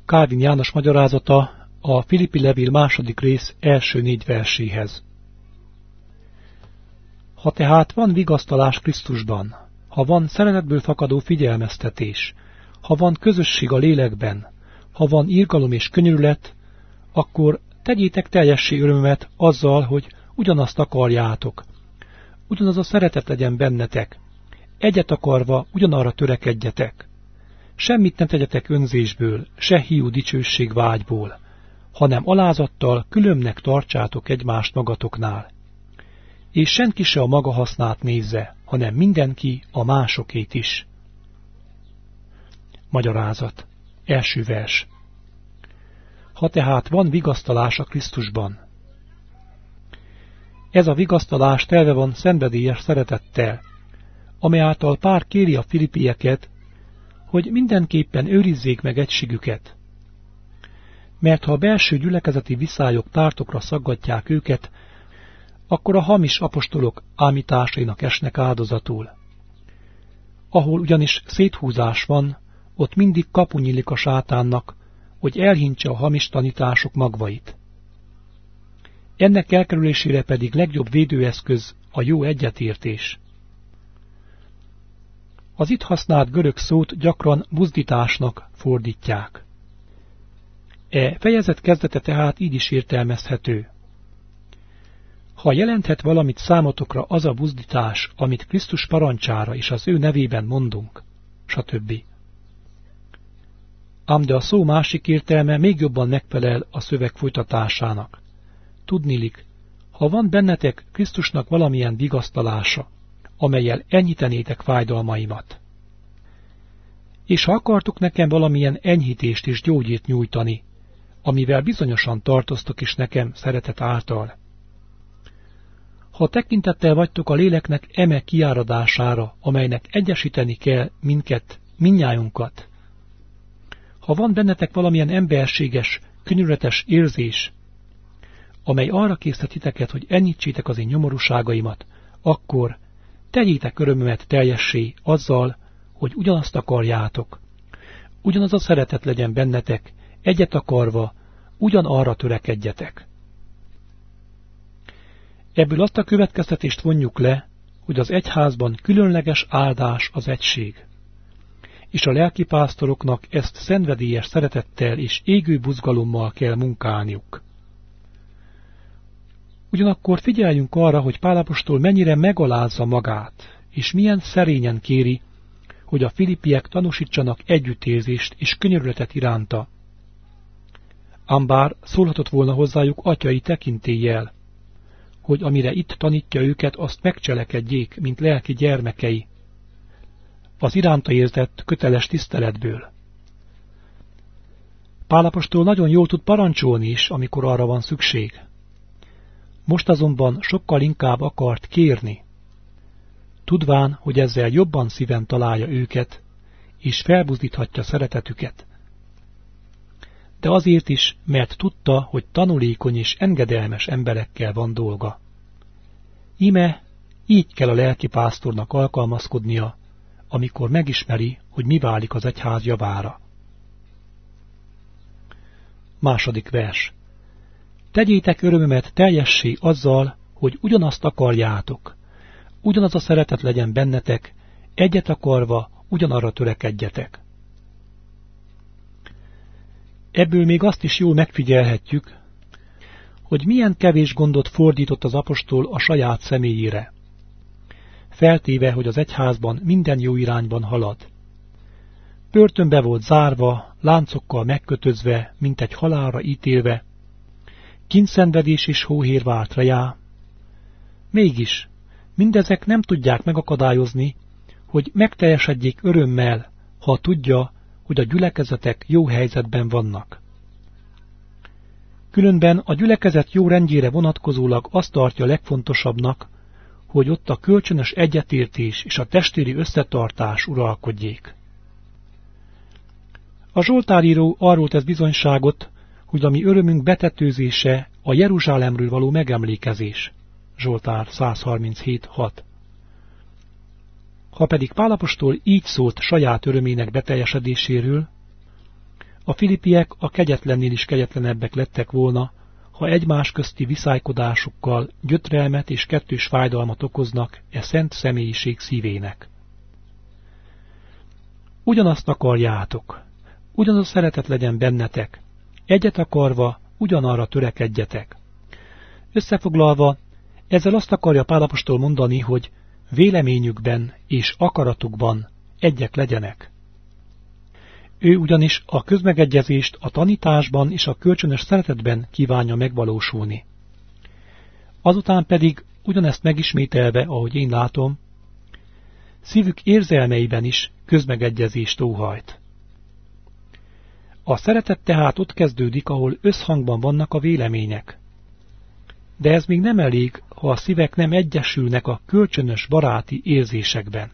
Kálvin János magyarázata a Filippi levél második rész első 4 verséhez. Ha tehát van vigasztalás Krisztusban, ha van szeretetből fakadó figyelmeztetés, ha van közösség a lélekben, ha van irgalom és könyörület, akkor tegyétek teljessé örömömet azzal, hogy ugyanazt akarjátok. Ugyanaz a szeretet legyen bennetek. Egyet akarva ugyanarra törekedjetek. Semmit ne tegyetek önzésből, se hiú dicsőség vágyból, hanem alázattal különbnek tartsátok egymást magatoknál. És senki se a maga hasznát nézze, hanem mindenki a másokét is. Magyarázat. Első vers. Ha tehát van vigasztalás a Krisztusban. Ez a vigasztalás telve van szenvedélyes szeretettel, amely által Pál kéri a filippieket, hogy mindenképpen őrizzék meg egységüket. Mert ha a belső gyülekezeti viszályok pártokra szaggatják őket, akkor a hamis apostolok ámításainak esnek áldozatul. Ahol ugyanis széthúzás van, ott mindig kapu nyílik a sátánnak, hogy elhintse a hamis tanítások magvait. Ennek elkerülésére pedig legjobb védőeszköz a jó egyetértés. Az itt használt görög szót gyakran buzdításnak fordítják. E fejezet kezdete tehát így is értelmezhető. Ha jelenthet valamit számotokra az a buzdítás, amit Krisztus parancsára és az ő nevében mondunk, stb. Ám de a szó másik értelme még jobban megfelel a szöveg folytatásának. Tudniillik, ha van bennetek Krisztusnak valamilyen vigasztalása, amellyel enyhítenétek fájdalmaimat. És ha akartuk nekem valamilyen enyhítést és gyógyít nyújtani, amivel bizonyosan tartoztok is nekem szeretet által. Ha tekintettel vagytok a léleknek eme kiáradására, amelynek egyesíteni kell minket, mindnyájunkat, ha van bennetek valamilyen emberséges, könyörületes érzés, amely arra késztet titeket, hogy enyhítsétek az én nyomorúságaimat, akkor tegyétek örömömet teljessé azzal, hogy ugyanazt akarjátok. Ugyanaz a szeretet legyen bennetek, egyet akarva, ugyanarra törekedjetek. Ebből azt a következtetést vonjuk le, hogy az egyházban különleges áldás az egység, és a lelkipásztoroknak ezt szenvedélyes szeretettel és égő buzgalommal kell munkálniuk. Ugyanakkor figyeljünk arra, hogy Pál apostol mennyire megalázza magát, és milyen szerényen kéri, hogy a filippiek tanúsítsanak együttérzést és könyörületet iránta. Ám bár szólhatott volna hozzájuk atyai tekintéllyel, hogy amire itt tanítja őket, azt megcselekedjék, mint lelki gyermekei, az iránta érzett köteles tiszteletből. Pál apostol nagyon jól tud parancsolni is, amikor arra van szükség. Most azonban sokkal inkább akart kérni, tudván, hogy ezzel jobban szíven találja őket, és felbuzdíthatja szeretetüket. De azért is, mert tudta, hogy tanulékony és engedelmes emberekkel van dolga. Íme így kell a lelkipásztornak alkalmazkodnia, amikor megismeri, hogy mi válik az egyház javára. Második vers. Tegyétek örömömet teljessé azzal, hogy ugyanazt akarjátok, ugyanaz a szeretet legyen bennetek, egyet akarva, ugyanarra törekedjetek. Ebből még azt is jól megfigyelhetjük, hogy milyen kevés gondot fordított az apostol a saját személyére, feltéve, hogy az egyházban minden jó irányban halad. Börtönbe volt zárva, láncokkal megkötözve, mint egy halálra ítélve, kíndszenvedés és hóhér várt rá. Mégis, mindezek nem tudják megakadályozni, hogy megteljesedjék örömmel, ha tudja, hogy a gyülekezetek jó helyzetben vannak. Különben a gyülekezet jó rendjére vonatkozólag azt tartja legfontosabbnak, hogy ott a kölcsönös egyetértés és a testvéri összetartás uralkodjék. A Zsoltáríró arról tesz bizonyságot, hogy a mi örömünk betetőzése a Jeruzsálemről való megemlékezés. Zsoltár 137.6. Ha pedig Pál apostol így szólt saját örömének beteljesedéséről, A filippiek a kegyetlennél is kegyetlenebbek lettek volna, ha egymás közti viszálykodásukkal gyötrelmet és kettős fájdalmat okoznak e szent személyiség szívének. Ugyanazt akarjátok, ugyanaz a szeretet legyen bennetek, egyet akarva ugyanarra törekedjetek. Összefoglalva, ezzel azt akarja Pál apostol mondani, hogy véleményükben és akaratukban egyek legyenek. Ő ugyanis a közmegegyezést a tanításban és a kölcsönös szeretetben kívánja megvalósulni. Azután pedig ugyanezt megismételve, ahogy én látom, szívük érzelmeiben is közmegegyezést óhajt. A szeretet tehát ott kezdődik, ahol összhangban vannak a vélemények. De ez még nem elég, ha a szívek nem egyesülnek a kölcsönös baráti érzésekben.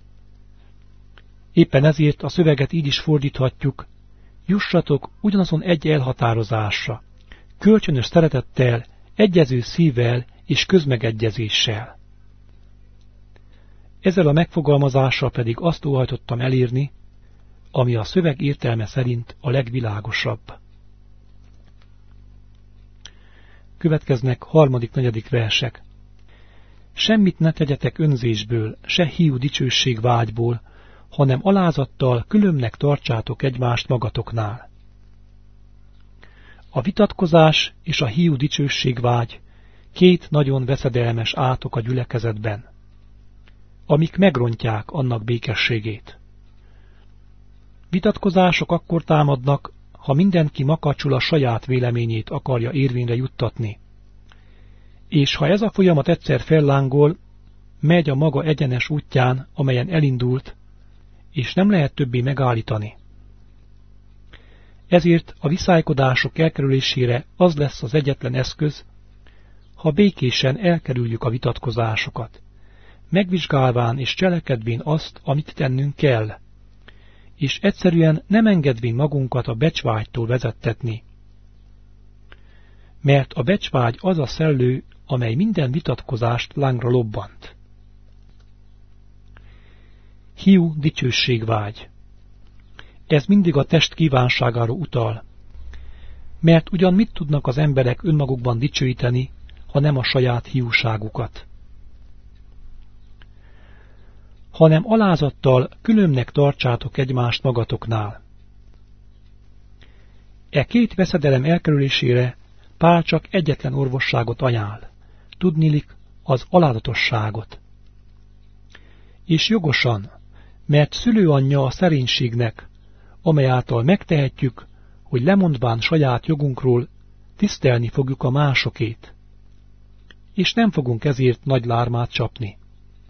Éppen ezért a szöveget így is fordíthatjuk, jussatok ugyanazon egy elhatározásra, kölcsönös szeretettel, egyező szívvel és közmegegyezéssel. Ezzel a megfogalmazással pedig azt óhajtottam elérni, ami a szöveg értelme szerint a legvilágosabb. Következnek 3.-4. versek. Semmit ne tegyetek önzésből, se hiú dicsőségvágyból, hanem alázattal különbnek tartsátok egymást magatoknál. A vitatkozás és a hiú dicsőségvágy két nagyon veszedelmes átok a gyülekezetben, amik megrontják annak békességét. Vitatkozások akkor támadnak, ha mindenki makacsul a saját véleményét akarja érvényre juttatni. És ha ez a folyamat egyszer fellángol, megy a maga egyenes útján, amelyen elindult, és nem lehet többé megállítani. Ezért a viszálykodások elkerülésére az lesz az egyetlen eszköz, ha békésen elkerüljük a vitatkozásokat, megvizsgálván és cselekedvén azt, amit tennünk kell, és egyszerűen nem engedvén magunkat a becsvágytól vezettetni. Mert a becsvágy az a szellő, amely minden vitatkozást lángra lobbant. Hiú dicsőségvágy. Ez mindig a test kívánságára utal, mert ugyan mit tudnak az emberek önmagukban dicsőíteni, ha nem a saját hiúságukat. Hanem alázattal különbnek tartsátok egymást magatoknál. E két veszedelem elkerülésére Pál csak egyetlen orvosságot ajánl, tudniillik az alázatosságot. És jogosan, mert szülőanyja a szerénységnek, amely által megtehetjük, hogy lemondván saját jogunkról tisztelni fogjuk a másokét, és nem fogunk ezért nagy lármát csapni.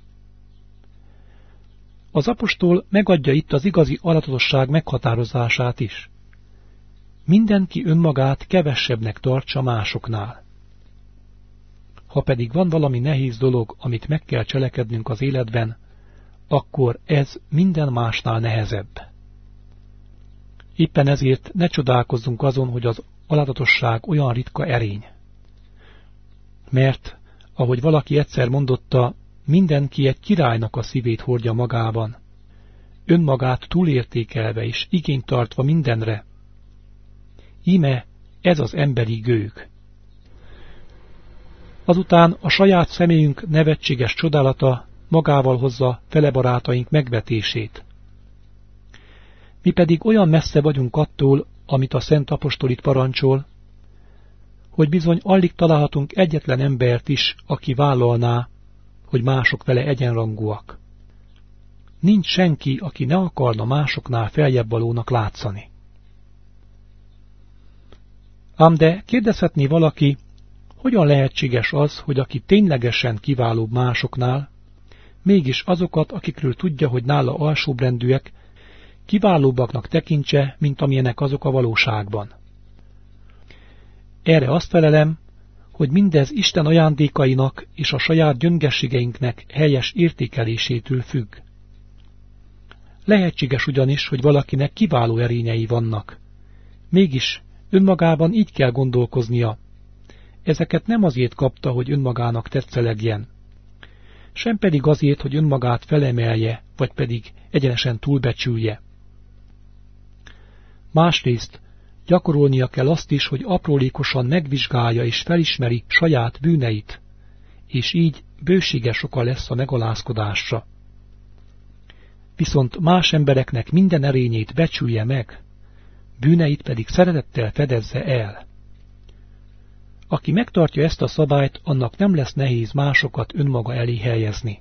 Az apostol megadja itt az igazi alázatosság meghatározását is. Mindenki önmagát kevesebbnek tartsa másoknál. Ha pedig van valami nehéz dolog, amit meg kell cselekednünk az életben, akkor ez minden másnál nehezebb. Éppen ezért ne csodálkozzunk azon, hogy az alázatosság olyan ritka erény. Mert, ahogy valaki egyszer mondotta, mindenki egy királynak a szívét hordja magában, önmagát túlértékelve és igényt tartva mindenre. Íme ez az emberi gőg. Azután a saját személyünk nevetséges csodálata magával hozza fele barátaink megvetését. Mi pedig olyan messze vagyunk attól, amit a Szent Apostol itt parancsol, hogy bizony alig találhatunk egyetlen embert is, aki vállalná, hogy mások vele egyenrangúak. Nincs senki, aki ne akarna másoknál feljebb valónak látszani. Ám de kérdezhetné valaki, hogyan lehetséges az, hogy aki ténylegesen kiválóbb másoknál, mégis azokat, akikről tudja, hogy nála alsóbbrendűek, kiválóbbaknak tekintse, mint amilyenek azok a valóságban. Erre azt felelem, hogy mindez Isten ajándékainak és a saját gyöngességeinknek helyes értékelésétől függ. Lehetséges ugyanis, hogy valakinek kiváló erényei vannak. Mégis önmagában így kell gondolkoznia. Ezeket nem azért kapta, hogy önmagának tetszelegjen, sem pedig azért, hogy önmagát felemelje, vagy pedig egyenesen túlbecsülje. Másrészt gyakorolnia kell azt is, hogy aprólékosan megvizsgálja és felismeri saját bűneit, és így bőséges oka lesz a megalázkodásra. Viszont más embereknek minden erényét becsülje meg, bűneit pedig szeretettel fedezze el. Aki megtartja ezt a szabályt, annak nem lesz nehéz másokat önmaga elé helyezni.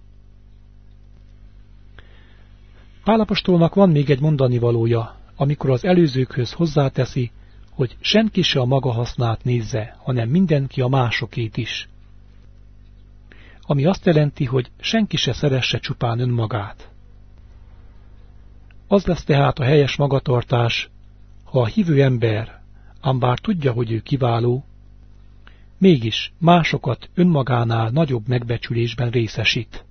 Pál apostolnak van még egy mondanivalója, amikor az előzőkhöz hozzáteszi, hogy senki se a maga hasznát nézze, hanem mindenki a másokét is. Ami azt jelenti, hogy senki se szeresse csupán önmagát. Az lesz tehát a helyes magatartás, ha a hívő ember, ám bár tudja, hogy ő kiváló, mégis másokat önmagánál nagyobb megbecsülésben részesít.